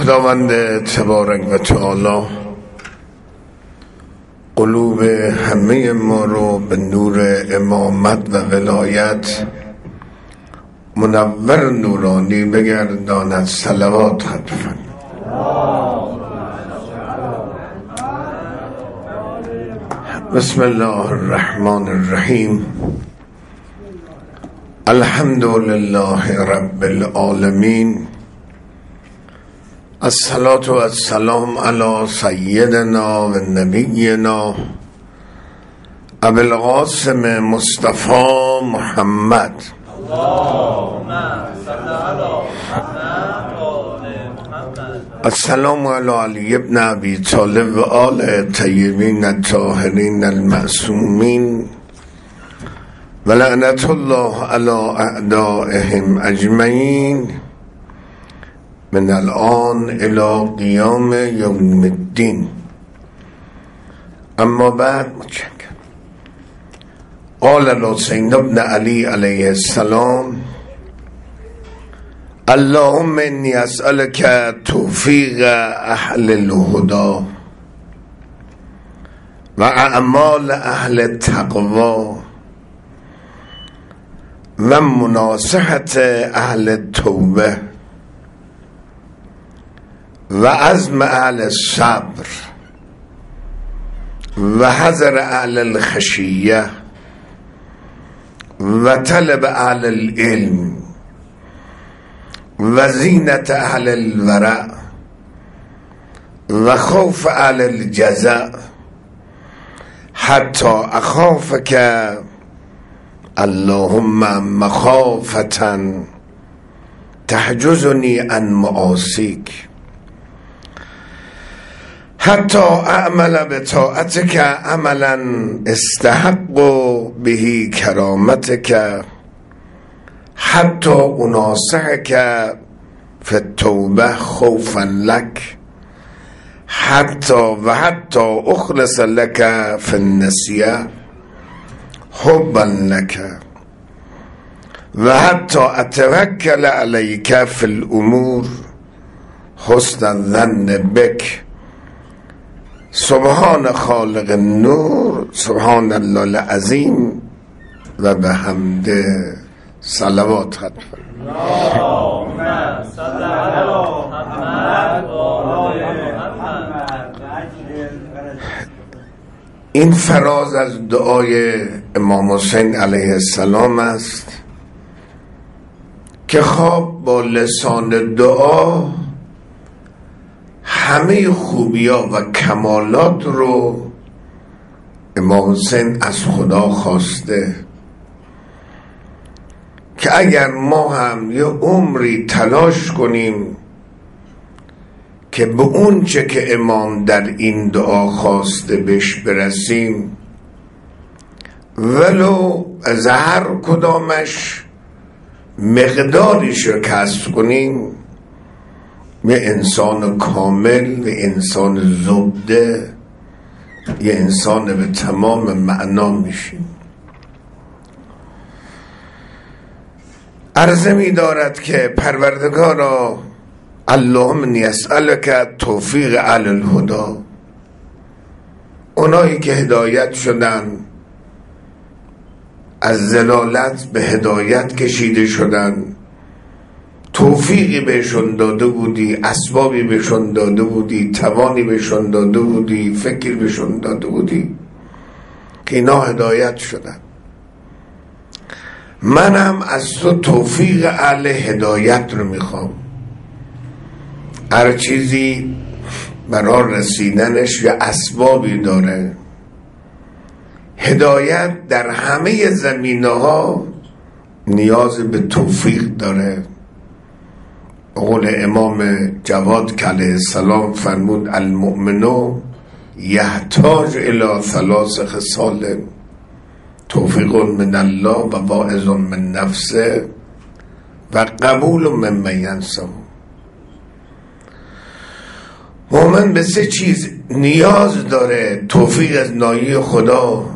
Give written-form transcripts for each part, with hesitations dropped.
خداوند تبارک و تعالی قلوب همه ما رو به نور امامت و ولایت منور نورانی بگرداند. صلوات خطفن. بسم الله الرحمن الرحیم. الحمد لله رب العالمین. الصلاة و السلام علی سیدنا و نبینا ابی القاسم مصطفی محمد. السلام علی علی ابن ابی طالب و آل طیبین الطاهرین المعصومین و لعنت الله علی اعدائهم اجمعین من الان الى قیام یوم الدین. اما بعد متشکرم. قال الحسین ابن علی علیه السلام: اللهم انی اسألک توفیق اهل الهدی و اعمال اهل التقوی و مناصحت اهل التوبه و عزم اهل الصبر و حذر اهل الخشیه و طلب اهل العلم و زینت اهل الورع و خوف اهل الجزع حتی اخافک اللهم مخافة تحجزنی عن معاصیک حتی اعمل بطاعتک عملا استحق به کرامتک حتی اناصحک فی التوبه خوفا لک حتی اخلص لک فی النسیه حبا لک و حتی اتوکل علیک فی الامور حسن الظن بک. سبحان خالق النور، سبحان الله العظیم و به حمده. صلوات خطفن. این فراز از دعای امام حسین علیه السلام است که خواب با لسان دعا همه خوبیا و کمالات رو امام حسین از خدا خواسته که اگر ما هم یه عمری تلاش کنیم که به اون چه که امام در این دعا خواسته بهش برسیم، ولو از هر کدامش مقداریش رو کسب کنیم، یه انسان کامل، یه انسان زبده، یه انسان به تمام معنا میشیم. عرضه می دارد که پروردگارا اللهم انی اسألک توفیق اهل الهدی، اونایی که هدایت شدن، از ضلالت به هدایت کشیده شدن، توفیقی بهشون داده بودی، اسبابی بهشون داده بودی، توانی بهشون داده بودی، فکر بهشون داده بودی که اینا هدایت شدن. منم از تو توفیق اهل هدایت رو میخوام. هر چیزی برای رسیدنش یه اسبابی داره. هدایت در همه زمینه ها نیاز به توفیق داره. قول امام جواد علیه السلام فرمود: المؤمن یحتاج الی ثلاث خصال: توفیق من الله و واعظ من نفسه و قبول ممن ینصحه. مومن به سه چیز نیاز داره: توفیق از نایه خدا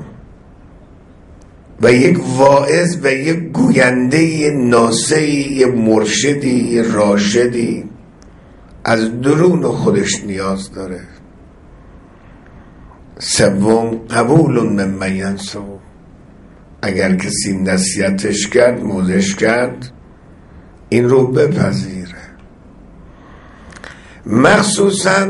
و یک واعظ و یک گوینده ناصحی، یک مرشدی، یک راشدی از درون خودش نیاز داره. سوم قبول من ینصحو، اگر کسی نصیحتش کرد، موعظش کرد، این رو بپذیره. مخصوصا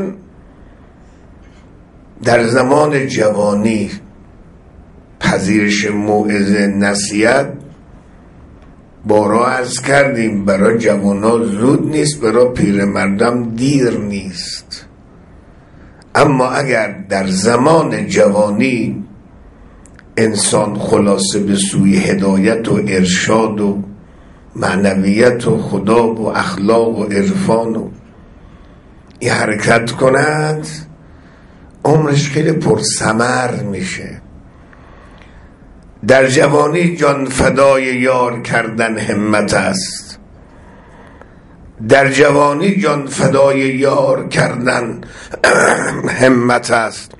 در زمان جوانی پذیرش موعظه، نصیحت بارا عرض کردیم برای جوانا زود نیست، برای پیرمردم دیر نیست. اما اگر در زمان جوانی انسان خلاصه به سوی هدایت و ارشاد و معنویت و خدا و اخلاق و عرفان و این حرکت کند، عمرش خیلی پرثمر میشه. در جوانی جان فدای یار کردن همت است. در جوانی جان فدای یار کردن همت است.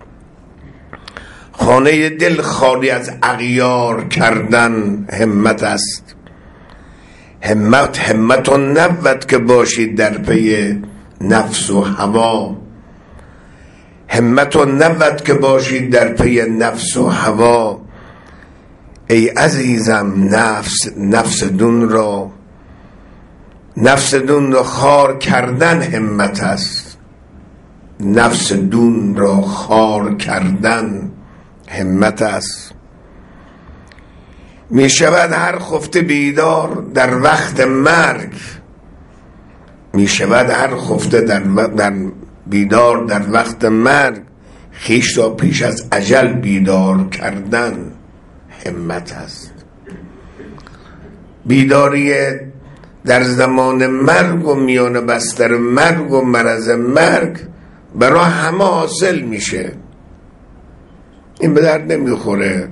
خانه دل خالی از اغیار کردن همت است. همت و نبود که باشی در پی نفس و هوا. همت و نبود که باشی در پی نفس و هوا. ای عزیزم نفس دون را خار کردن همت است. نفس دون را خار کردن همت است. می شود هر خفته بیدار در وقت مرگ. می شود هر خفته در بیدار در وقت مرگ. خویش را پیش از اجل بیدار کردن همت است. بیداری در زمان مرگ و میان بستر مرگ و مرض مرگ برای همه حاصل میشه. این به درد نمیخوره.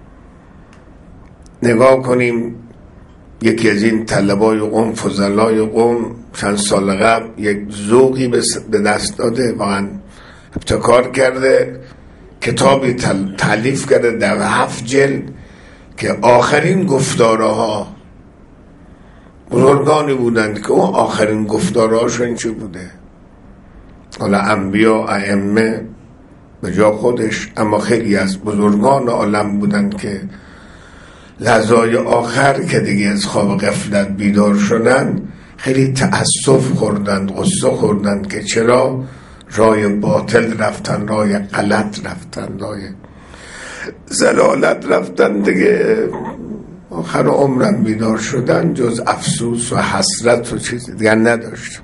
نگاه کنیم یکی از این طلبای قوم، فضلای قوم، چند سال قبل یک ذوقی به دست داده، واقعا ابتکار کرده، کتابی تالیف کرده در 7 جلد که آخرین گفتارها بزرگانی بودند که اون آخرین گفتارهاشون چه بوده. حالا انبیا، ائمه به جا خودش، اما خیلی از بزرگان عالم بودند که لحظای آخر که دیگه از خواب غفلت بیدار شدن خیلی تأسف خوردند، غصه خوردند که چرا رای باطل رفتن، رای غلط رفتن، رای زلالت رفتن. دیگه آخر عمرم بیدار شدن جز افسوس و حسرت و چیزی دیگر نداشت.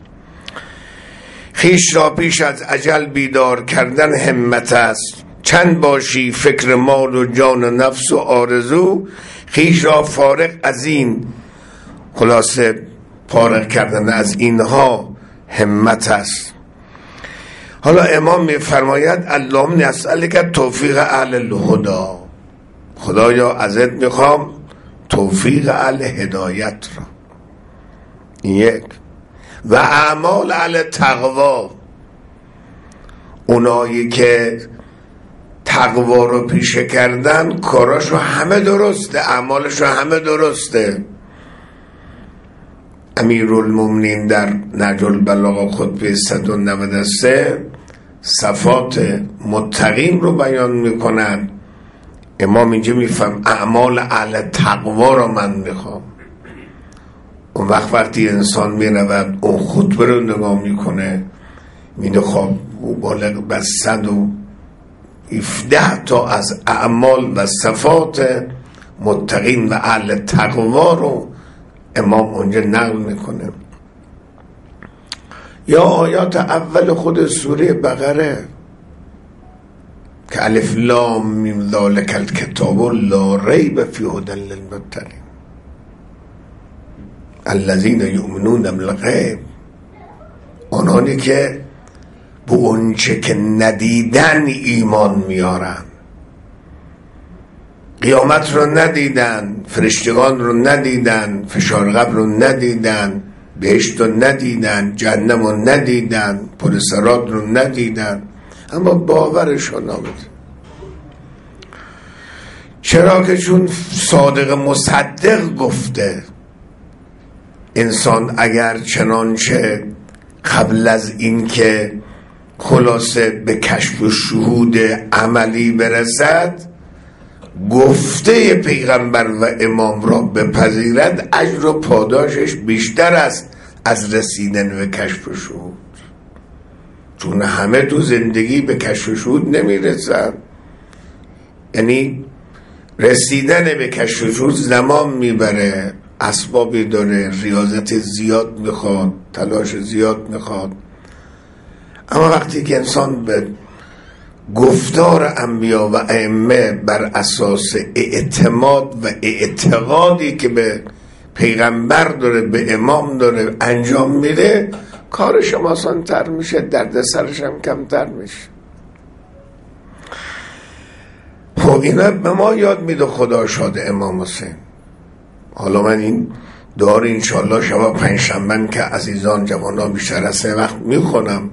خویش را پیش از اجل بیدار کردن همت است. چند باشی فکر مال و جان و نفس و آرزو. خویش را فارغ از این، خلاصه فارغ کردن از اینها همت است. حالا امام می فرماید اللهم نسألک توفیق اهل الهدی. خدایا ازت میخوام توفیق اهل هدایت را. یک. و اعمال اهل تقوا، اونایی که تقوا رو پیشه کردن کاراشو همه درسته، اعمالشو همه درسته. امیرالمومنین در نهج البلاغه خطبه 193 صفات متقین رو بیان میکنن. امام اینجا میفهم اعمال اهل تقوا رو من میخوام. اون وقتی انسان میرود اون خطبه رو نگاه میکنه، میده خواب بالغ بر 117 تا از اعمال و صفات متقین و اهل تقوا رو امام اونجا نقل میکنه. یا آیات اول خود سوره بقره که الف لام میم ذالک الکتاب لا ریب فیه هدی للمتقین الذین یؤمنون بالغیب. آنانی که به اونچه که ندیدن ایمان میارن، قیامت رو ندیدن، فرشتگان رو ندیدن، فشار قبر رو ندیدن، بهشت رو ندیدن، جهنم رو ندیدن، پل صراط رو ندیدن، اما باورشون آمده. چرا که چون صادق مصدق گفته انسان اگر چنانچه قبل از این که خلاصه به کشف و شهود عملی برسد گفته پیغمبر و امام را بپذیرد، اجر و پاداشش بیشتر است از رسیدن به کشف و شهود، چون همه تو زندگی به کشف و شهود نمیرسن. یعنی رسیدن به کشف و شهود زمان میبره، اسبابی داره، ریاضت زیاد میخواد، تلاش زیاد میخواد. اما وقتی که انسان به گفتار انبیا و ائمه بر اساس اعتماد و اعتقادی که به پیغمبر داره، به امام داره انجام میده، کارش هم آسان تر میشه، درد سرش هم کمتر میشه. خب اینا به ما یاد میده خدا شاد امام حسین. حالا من این دار انشالله شب پنجشنبه که عزیزان جوانان بیشتر از 3 وقت میخونم.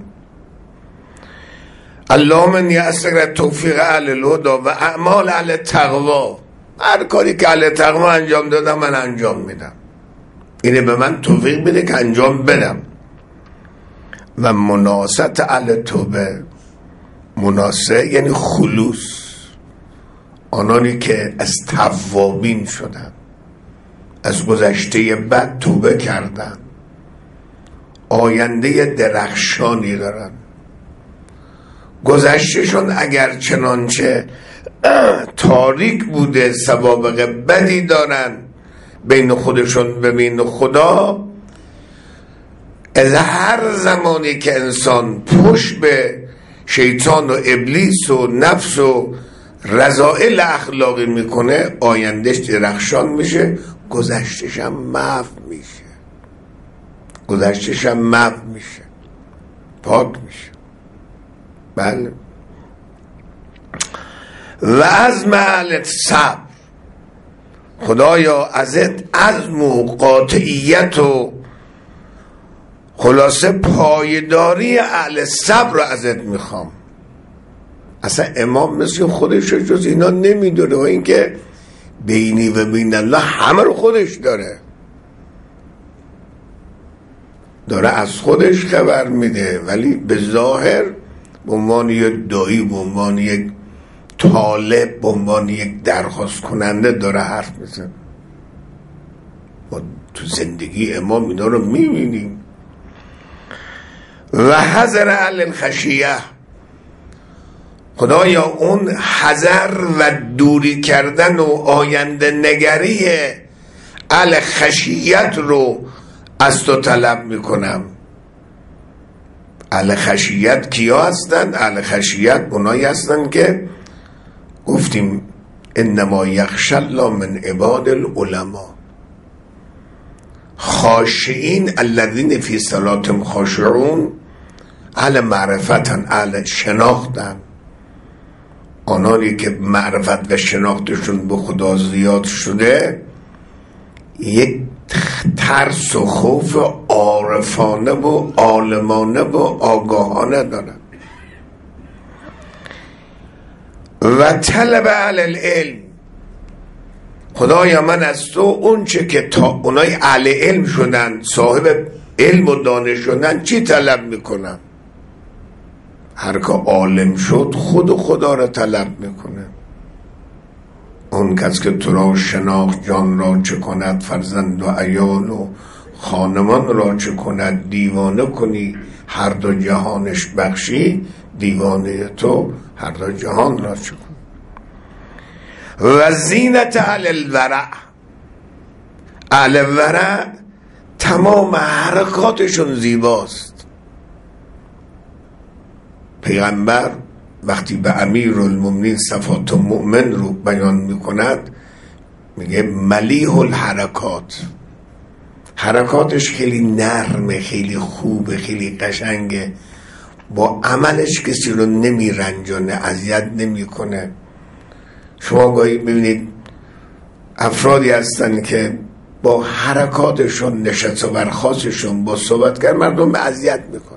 اللهم انی اسألک توفیق اهل الهدی و اعمال اهل التقوا. هر کاری که اهل تقوا انجام دادم من انجام میدم، اینه به من توفیق بده که انجام بدم. و مناصت اهل توبه، مناصه یعنی خلوص، آنانی که از توابین شدن، از گذشته بد توبه کردن، آینده درخشانی دارن. گذشتهشون اگر چنانچه تاریک بوده، سوابق بدی دارن بین خودشون و بین خدا، از هر زمانی که انسان پشت به شیطان و ابلیس و نفس و رذائل اخلاقی میکنه، آیندهش درخشان میشه، گذشتش هم محو میشه، گذشتش هم محو میشه، پاک میشه. بله. و عزم اهل صبر، خدایا ازت عزم و قاطعیت و خلاصه پایداری اهل صبر رو ازت میخوام. اصلا امام مثل خودش رو جز اینا نمیدونه، و اینکه بینی و بین الله همه رو خودش داره از خودش خبر میده، ولی به ظاهر به عنوان یک دایی، به عنوان یک طالب، به عنوان یک درخواست کننده داره حرف میزنه. ما تو زندگی امام اینا رو میبینیم. و حذر اهل الخشیه، خدایا اون حذر و دوری کردن و آینده نگری اهل خشیت رو از تو طلب میکنم. اهل خشیت کیا هستند؟ اهل خشیت اونایی هستند که گفتیم انما یخشی الله من عباد العلماء، خاشعین الذین فی صلاتهم خاشعون، اهل معرفتن، اهل شناختن، آنانی که معرفت و شناختشون به خدا زیاد شده یک ترس و خوف عارفانه و عالمانه و آگاهانه دارن. و طلب اهل العلم، خدایا من از تو اون چه که تا اونای اهل علم شدن، صاحب علم و دانش شدن، چی طلب میکنم؟ هر که عالم شد خود خدا را طلب میکنه. اون کس که تو را شناخت جان را چه کند، فرزند و عیال و خانمان را چه کند، دیوانه کنی هر دو جهانش بخشی، دیوانه تو هر دو جهان را چه کن. و زینت اهل الورع، اهل ورع تمام حرکاتشون زیباست. پیغمبر وقتی به امیرالمومنین صفات المؤمن رو بیان میکند میگه ملیح الحرکات، حرکاتش خیلی نرمه، خیلی خوبه، خیلی قشنگه، با عملش کسی رو نمیرنجانه، اذیت نمیکنه. شما گاهی ببینید افرادی هستن که با حرکاتشون، نشست و برخاستشون، با صحبت کرد مردم به اذیت میکنه.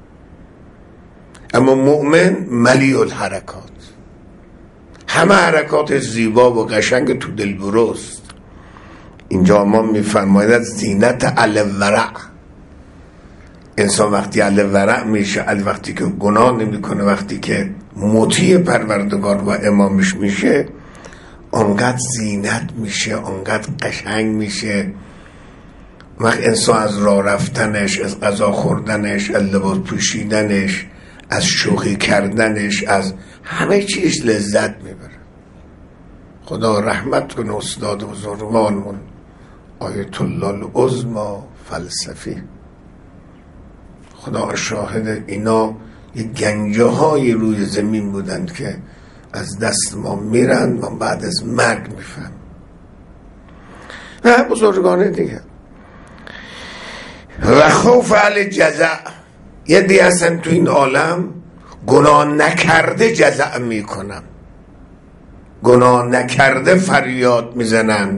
اما مؤمن ملیح الحرکات، همه حرکاتش زیبا و قشنگ، تو دل بروست. اینجا ما میفرماید زینت اهل ورع، انسان وقتی اهل ورع میشه، وقتی که گناه نمیکنه، وقتی که مطیع پروردگار و امامش میشه، انقدر زینت میشه، انقدر قشنگ میشه. وقت انسان از راه رفتنش، از غذا خوردنش، از لباس پوشیدنش، از شوخی کردنش، از همه چیز لذت میبره. خدا رحمت کنه استاد بزرگوارمون آیت الله العظمی فلسفی. خدا شاهد، اینا یه گنجه های روی زمین بودند که از دست ما میرن و بعد از مرگ میفهم. و بزرگانه دیگه. و خوف علی جزع، یه دی هستن تو این عالم گناه نکرده جزع میکنن، گناه نکرده فریاد میزنن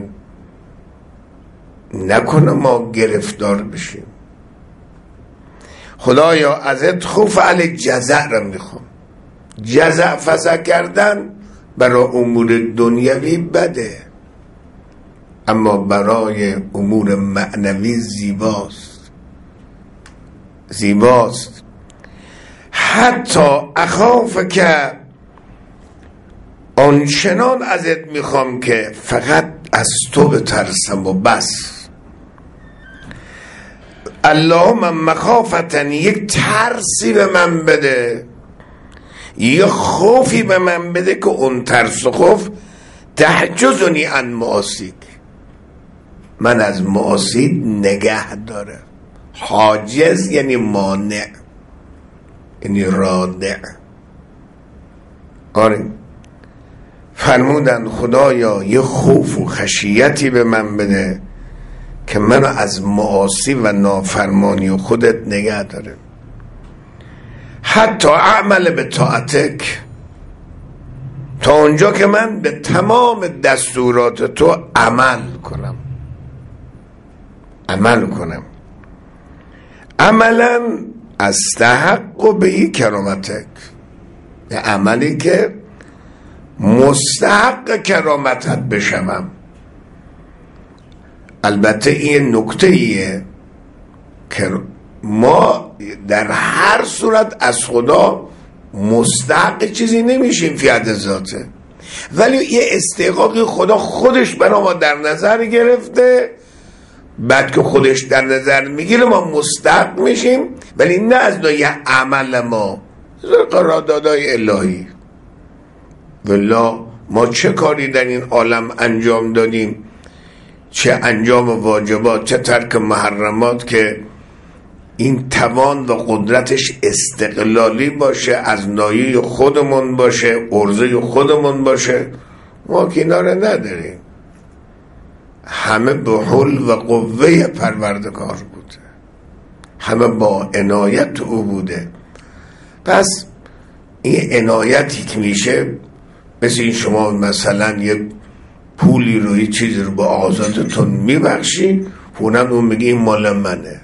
نکنه ما گرفتار بشیم. خدایا ازت خوف علی جزع رو میخوام. جزع فزع کردن برای امور دنیوی بده، اما برای امور معنوی زیباست. حتی اخاف که آنچنان ازت میخوام که فقط از تو بترسم و بس. اللهم مخافتن، یک ترسی به من بده، یه خوفی به من بده که اون ترس و خوف تحجزنی عن معاصیک، من از معاصی نگه داره. حاجز یعنی مانع، یعنی رادع. آره فرمودن خدایا یه خوف و خشیتی به من بده که منو از معاصی و نافرمانی و خودت نگه داره. حتی اعمل به طاعتک، تا اونجا که من به تمام دستورات تو عمل کنم. عملا استحق به کرامتک، یه عملی که مستحق کرامتت بشم. البته این نکته ایه که ما در هر صورت از خدا مستحق چیزی نمیشیم فی حد ذاته، ولی یه استحقاقی خدا خودش برای ما در نظر گرفته، بعد که خودش در نظر میگیره ما مستحق میشیم، ولی نه از نوع عمل ما، قراردادهای الهی. والله ما چه کاری در این عالم انجام دادیم، چه انجام واجبات، چه ترک محرمات، که این توان و قدرتش استقلالی باشه، از نایه خودمون باشه، عرضه خودمون باشه. ما که اینا رو نداریم، همه به حول و قوه پروردگار بوده، همه با عنایت او بوده. پس این عنایتی که میشه مثل این شما مثلا یک پولی رو، یه چیزی رو با آزادتون میبخشی، خونم اون میگه این مال منه،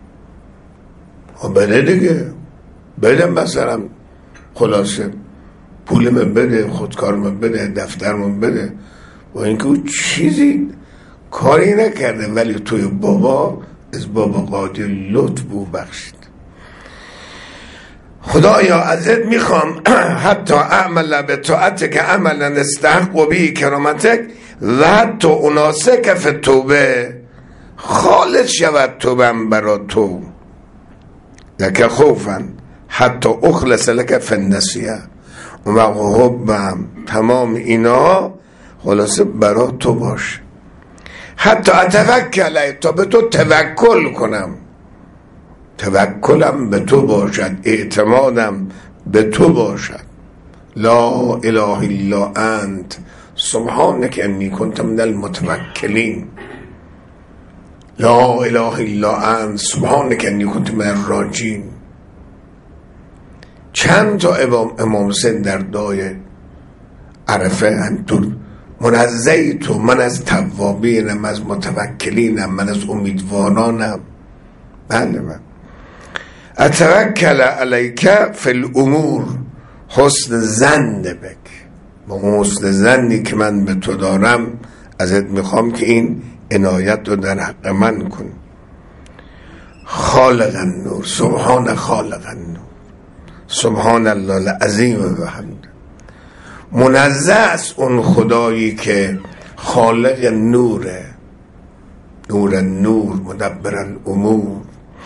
بده دیگه، بده مثلا خلاصه پولم بده، خودکارم بده، دفترم بده، و اینکه او چیزی کاری نکرده، ولی توی بابا از بابا قادر لطف بو بخشید. خدایا ازت میخوام حتی اعمل به طاعتک که عملا استحق بی کرامتک، و حتی اناسک فی توبه، خالص شود توبم برا تو، لک خوفا حتی اخلص لک فی النسیه، و حبم، تمام اینا خلاصه برا تو باش. حتی اتوکل، تا به تو توکل کنم، توکلم به تو باشد، اعتمادم به تو باشد. لا اله الا انت سبحانک انی کنت من المتوکلین. لا اله الا انت سبحانک انی کنت من الراجین. چند تا امام حسین در دعای عرفه انتور منزهی تو، من از توابینم، از متوکلینم، من از امیدوارانم. بله من اتوکل علیک فی الامور حسن ظن بک، با حسن ظنی که من به تو دارم ازت میخوام که این عنایت رو در حق من کن. خالق النور، سبحان خالق النور، سبحان الله العظیم و حمد. منزه است اون خدایی که خالق نوره، نور النور مدبر الامور.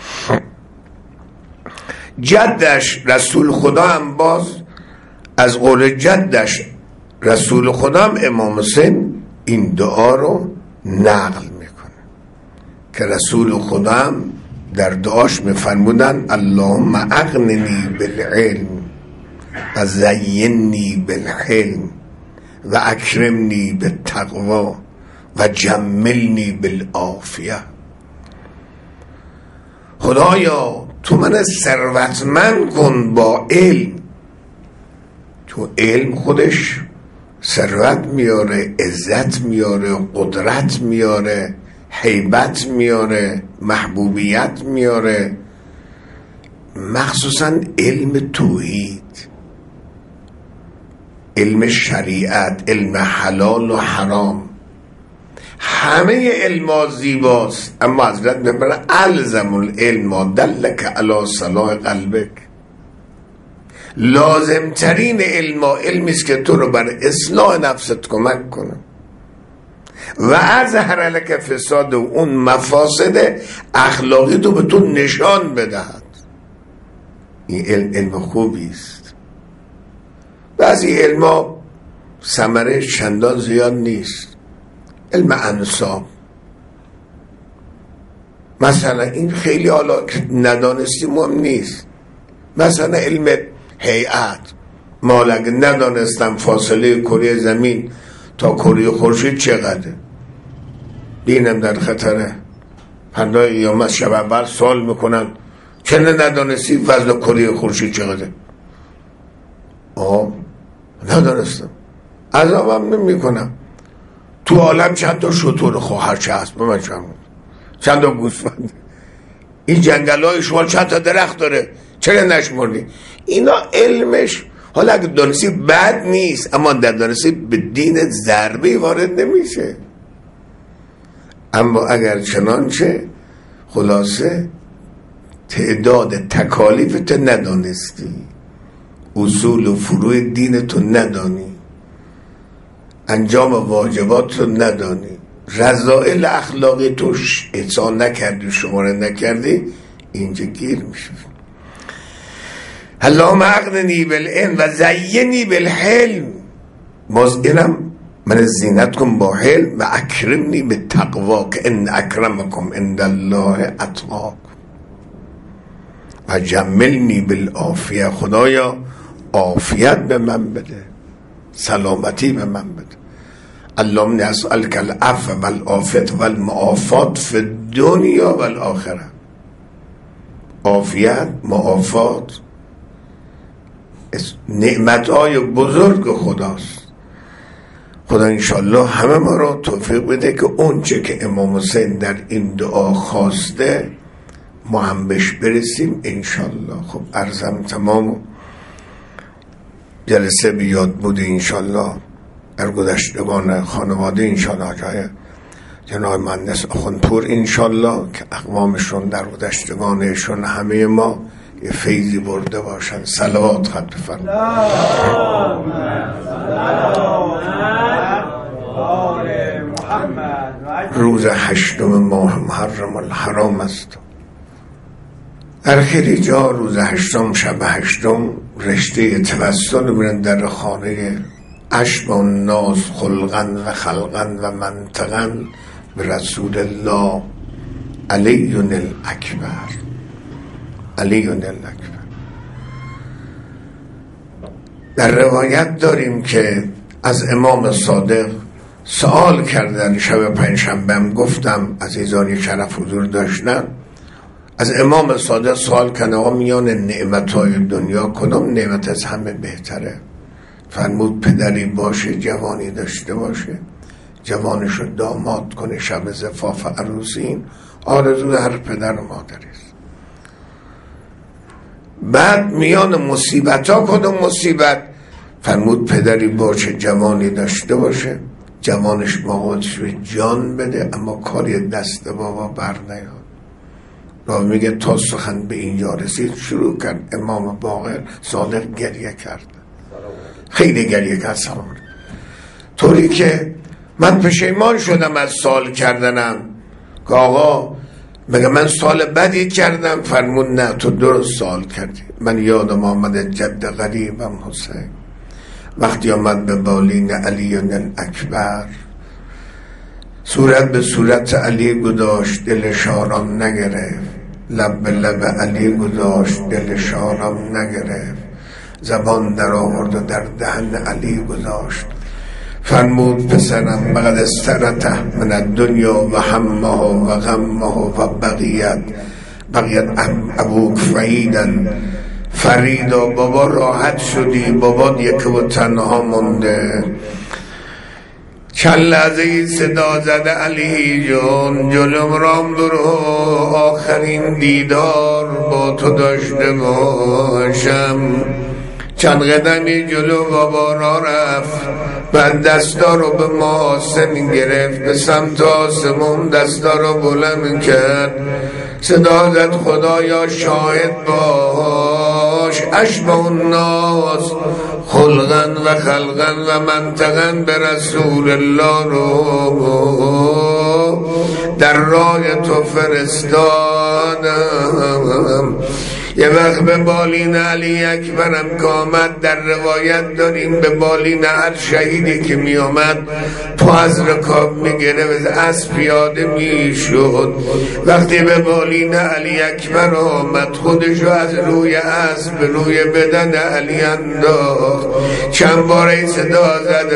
جدش رسول خدا هم باز از قول جدش رسول خدا هم امام حسین این دعا رو نقل میکنه که رسول خدا هم در دعاش میفرمودن اللهم اغننی بالعلم و زیننی بالحلم و اکرمنی بالتقوا و جملنی بالعافیه. خدایا تو من ثروتمند کن با علم. تو علم خودش ثروت میاره، عزت میاره، قدرت میاره، هیبت میاره، محبوبیت میاره، مخصوصا علم توحید، علم شریعت، علم حلال و حرام. همه علم زیباست، اما حضرت میبره الزم العلم دلک علی صلاح قلبک. لازم ترین علمی است که تو رو بر اصلاح نفست کمک کنه و اظهر لک فساد و اون مفاسد اخلاقی تو به تو نشان بدهد. این علم خوبی است. بعضی علما ثمره چندان زیاد نیست. علم انساب مثلا این خیلی حالا ندانستی مهم نیست. مثلا علم هیئت، ما اگه ندانستم فاصله کره زمین تا کره خورشید چقدره، دینم در خطره. پندای قیامت شب اول سوال میکنن چه ندانستی وزن کره خورشید چقدره؟ ندانستم، عذابم نمیکنم. تو عالم چند تا شتر خواهر چه هست به من چند تا گوسفند، این جنگل های شما چند تا درخت داره چرا نشمردی؟ اینا علمش حالا اگه دانستی بد نیست، اما در دانستی به دین ضربه وارد نمیشه. اما اگر چنانچه خلاصه تعداد تکالیفت ندانستی، اصول و فروع دینتو ندانی، انجام واجبات رو ندانی، رذائل اخلاقی توش احسان نکردی، شماره نکردی، اینجا گیر میشه. اللهم اغننی بالعلم و زینی بالحلم، باز اینم من زینت کن با حلم، و اکرمنی بالتقوا که ان اکرمکم عند الله اتقاکم و جملنی بالعافیه. خدایا عافیت به من بده، سلامتی به من بده. اللهم نسألک العفو والعافیة والمعافات فی الدنیا والآخره. عافیت، معافات نعمتهای بزرگ خداست. خدا انشالله همه ما را توفیق بده که اون چه که امام حسین در این دعا خواسته ما هم بهش برسیم انشالله. خب عرضم تمام، جلسه بیاد بوده انشالله در گذشتگان خانواده انشالله جای جناب مهندس آخوندپور انشالله که اقوامشون در گذشتگانشون همه ما یه فیضی برده باشن. صلوات خط بفرمایید. روز 8 ماه محرم الحرام است. در خیلی جا روز 8 شب 8 رشته توسل میرن در خانه اشبه الناس خلقا و خلقا و منطقا به رسول الله علی الاکبر. علی الاکبر. در روایت داریم که از امام صادق سوال کردن شب پنجشنبه، هم گفتم عزیزانی شرف حضور داشتن، از امام صادق سوال کردن آقا میان نعمتهای دنیا کدام نعمت از همه بهتره؟ فرمود پدری باشه جوانی داشته باشه، جوانشو داماد کنه، شب زفاف عروسین آرزو هر پدر و مادری است. بعد میان مصیبت ها کدام مصیبت؟ فرمود پدری باشه جوانی داشته باشه، جوانش موقعش به جان بده اما کاری دست بابا بر نیاد، را میگه تا سخن به اینجا رسید شروع کرد امام باقر صادق گریه کرد، خیلی گریه کرد سلام، طوری که من پشیمان شدم از سوال کردنم که آقا مگه من سوال بدی کردم؟ فرمود نه تو درست سوال کردی. من یادم آمد جد غریبم حسین وقتی آمد به بالین علی اکبر صورت به صورت علی گذاشت دلش آرام نگرفت، لب به لب علی گذاشت دلش آرام نگرفت، زبان در آورد و در دهن علی گذاشت. فرمود پسرم بقد استرته من الدنیا و همه و غمه و بقیت ابوک فریدن. فریدا بابا راحت شدی، بابا یک و تنها مونده. چند لحظه صدا زده علی جون جلوم رام برو، آخرین دیدار با تو داشته باشم. چند قدمی جلو بابا را رفت، بعد دستا رو به محاسن گرفت، به سمت آسمون دستا رو بلند کرد، صدا زد خدایا شاهد باش، اشبه الناس خلقن و خلقن و منطقن به رسول الله رو در راه تو فرستادم. یه وقت به بالین علی اکبرم که آمد، در روایت داریم به بالین هر شهیدی که می آمد پا از رکاب می گرفت، اسب پیاده می شد. وقتی به بالین علی اکبر آمد خودشو از روی اسب روی بدن علی انداخت، چند باره صدا زد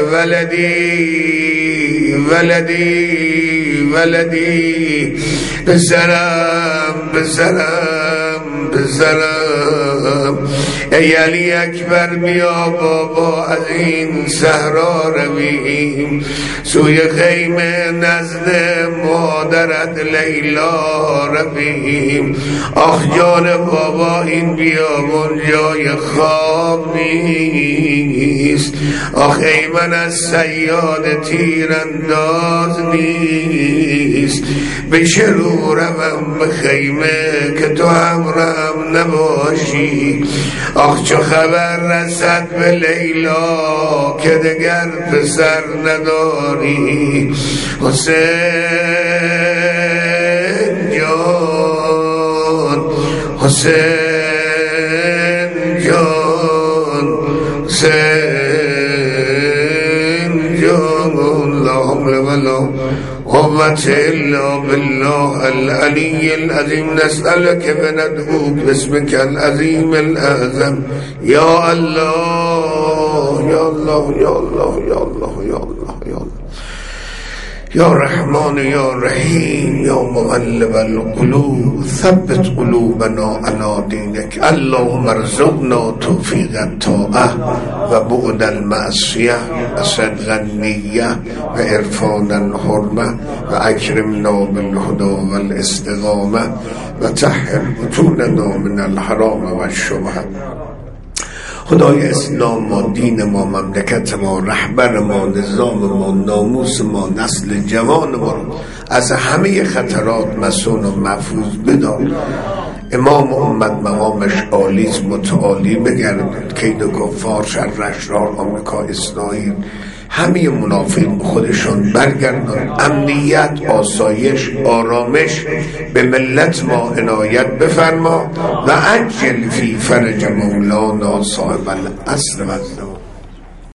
ولدی ولدی ولدی، پسرم پسرم پسرم. ای علی اکبر بیا بابا از این صحرا رویم، سوی خیمه نزد مادرت لیلا رویم. آخ جان بابا این بیابون جای خواب نیست، آخ ای من از صیاد تیرانداز نیست. به شروع روم به خیمه که تو همراهم نباشی، آخ چو خبر رسد به لیلا که دگر پسر نداری. حسین جان حسین جان حسین جان، اللهم ولا قوة إلا بالله العلي العظيم. نسألك وندعوك باسمك العظيم الأعظم يا الله يا الله يا الله يا الله يا الله يا الله يا رحمن يا رحيم يا مقلب القلوب ثبت قلوبنا على دينك. اللهم ارزقنا توفيق الطاعة وبعد المعصية وصدق النية وعرفان الحرمة وأكرمنا بالهدى والاستقامة وطهر بطوننا من الحرام والشبهة. خدای اسلام ما، دین ما، مملکت ما، رهبر ما، نظام ما، ناموس ما، نسل جوان ما از همه خطرات مسون و محفوظ بدار. امام امت مقامش عالیست، متعالی بگردد. کید کفار، شر اشرار، آمریکا، اسرائیل، همه منافقین به خودشان برگردان. امنیت، آسایش، آرامش به ملت ما عنایت بفرما و عجل فی فرج مولانا صاحب العصر و الزمان.